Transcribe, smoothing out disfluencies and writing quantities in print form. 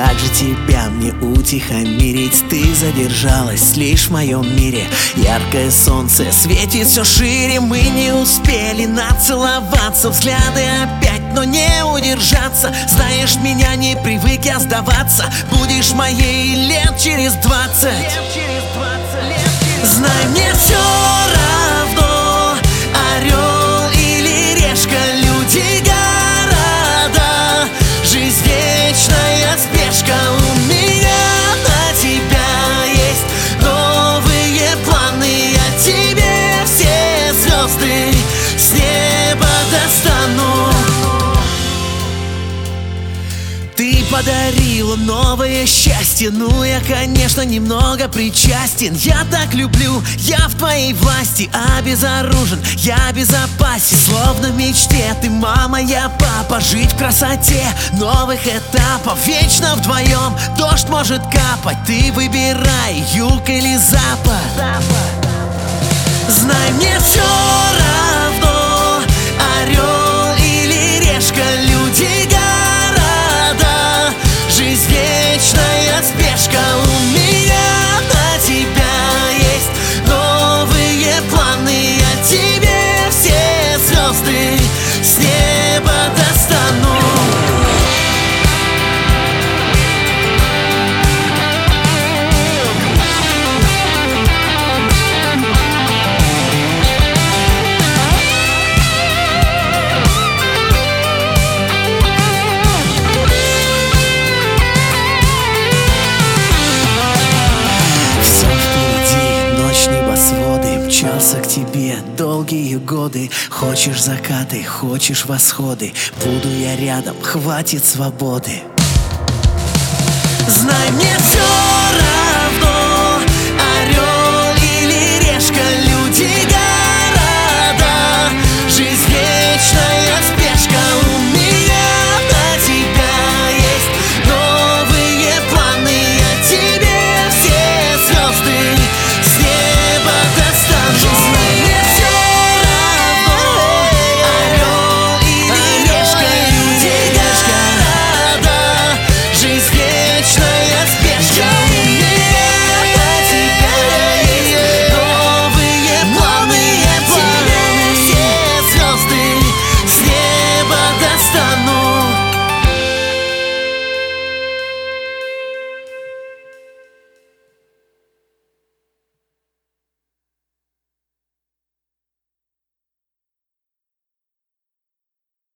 Как же тебя мне утихомирить? Ты задержалась лишь в моем мире. Яркое солнце светит все шире. Мы не успели нацеловаться, взгляды опять, но не удержаться. Знаешь, меня не привык я сдаваться. Будешь моей лет через 20. Знай, мне все равно, орел или решка, люди, города, жизнь вечная спешка. У меня на тебя есть новые планы. Я тебе все звезды с неба достану. Ты подарила новое счастье. Ну, я, конечно, немного причастен. Я так люблю, я в твоей власти. Обезоружен, я безопасен. Словно в мечте, ты мама, я папа. Жить в красоте новых этапов. Вечно вдвоем дождь может капать. Ты выбирай, юг или запад. Знай, мне все равно, орел или решка, люди, города, жизнь вечная спешка. У меня на тебя есть новые планы. Я тебе все звезды с неба достану. Мчался к тебе долгие годы. Хочешь закаты, хочешь восходы, буду я рядом, хватит свободы.